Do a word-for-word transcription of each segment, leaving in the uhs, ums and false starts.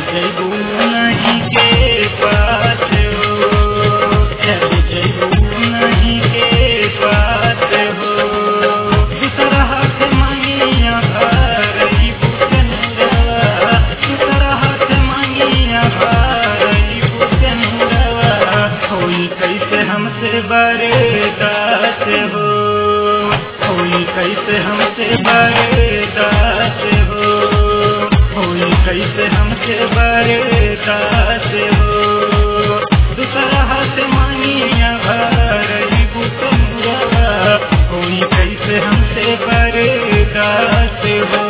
जइबू नहीं के पास हो, चल जइबू नहीं के पास हो। दूसरा हाथ मांगिया भरई पुकनुरवा, दूसरा हाथ मांगिया भरई पुकनुरवा। होई कैसे हमसे बर्दाश्त हो, होई कैसे हमसे बर्दाश्त हो, होई कैसे हमसे बर्दाश्त हो। दूसरा हाथ मांगिया भरई पुकनुरवा, होई कैसे हमसे बर्दाश्त हो।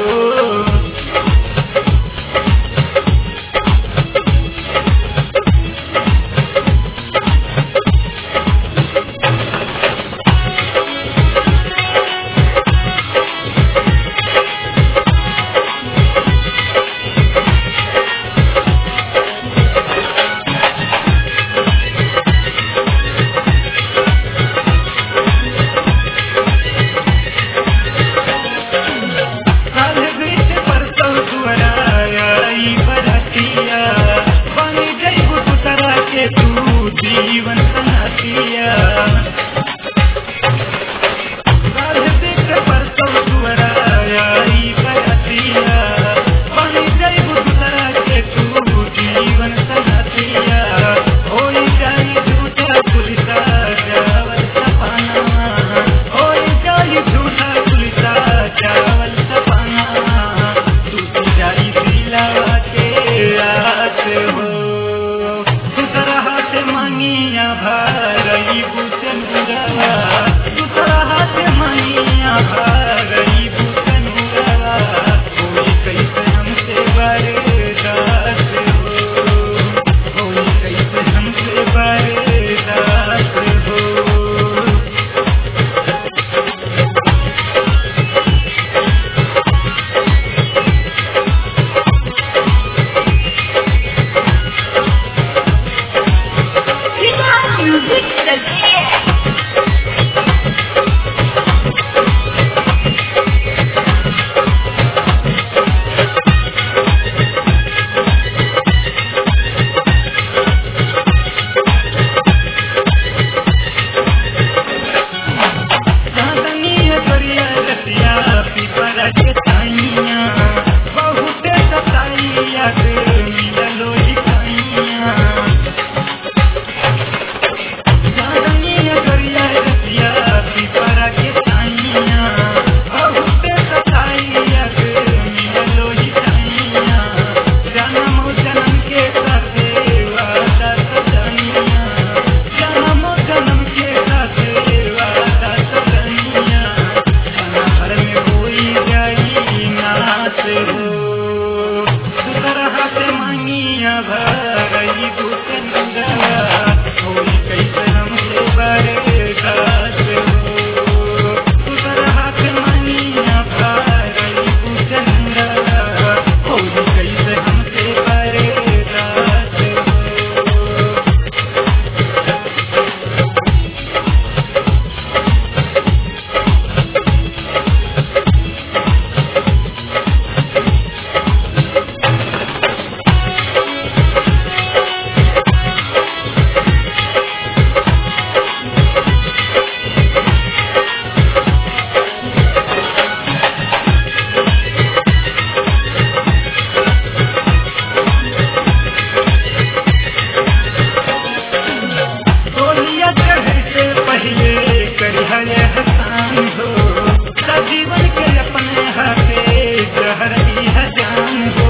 जीवन सनातिया परसों सुअराई बरतिया, बनी जइबू दूसरा के तू जीवन सनातिया। होई जाई झूठा पुलिसा चावल सपना, होई जाई झूठा पुलिसा चावल सपना। टूट जाई दिलवा के आस हो, दूसरा हाथ मांगिया भरई पुकनुरवा, दूसरा हाथ मांगिया भरई पुकनुरवा। होई कैसे हमसे बर्दाश्त हो, होई कैसे हमसे बर्दाश्त हो। भरई पुकनुरवा, होई कैसे हमसे बर्दाश्त हो। दूसरा हाथ मांगिया भरई पुकनुरवा, होई कैसे हमसे बर्दाश्त हो। जीवन के अपने हाथे जहर दी है जान हो,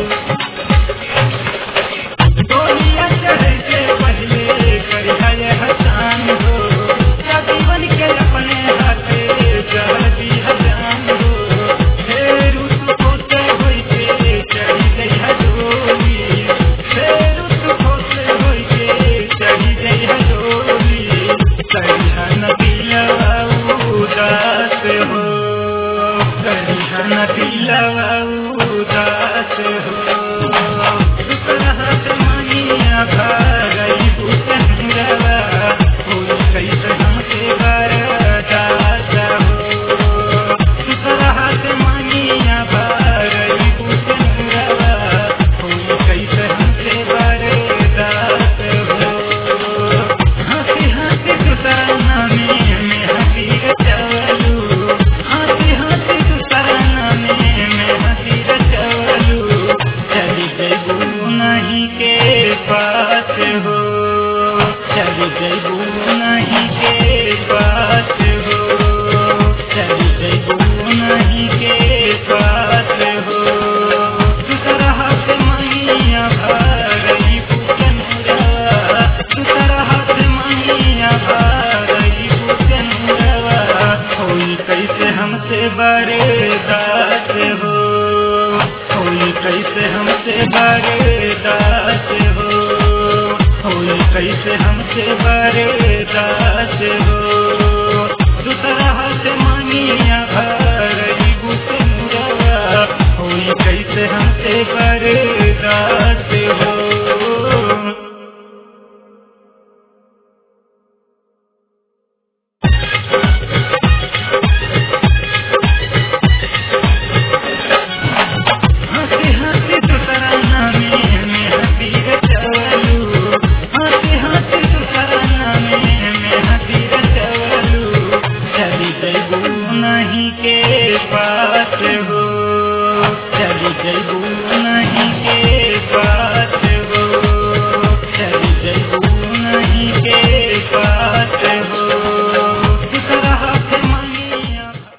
गोलियां चढ़े से पहले करिहा यह हसान हो। जीवन के अपने हाथे जहर दी है जान हो। फेर उसको से होई के चढ़ी गई है डोली, फेर उसको से होई के चढ़ी गई है डोली। करिहा न दिलवा उदास हो, करिहा न दिलवा उदास हो। दूसरा हाथ मांगिया भरई पुकनुरवा, होई कैसे हमसे बर्दाश्त हो। दूसरा हाथ मांगिया भरई पुकनुरवा, होई कैसे हमसे बर्दाश्त हो, होई कैसे हमसे बर्दाश्त हो, होई कैसे हमसे बर्दाश्त हो। दूसरा हाथ मांगिया भरई बुतनुरा, होई कैसे हमसे बर्दाश्त हो। हंसी हंसी दूसरा नामे में हंसी रचवलू, हंसी हंसी दूसरा नामे में हंसी रचवलू, चली जैबू नहीं के पास हो,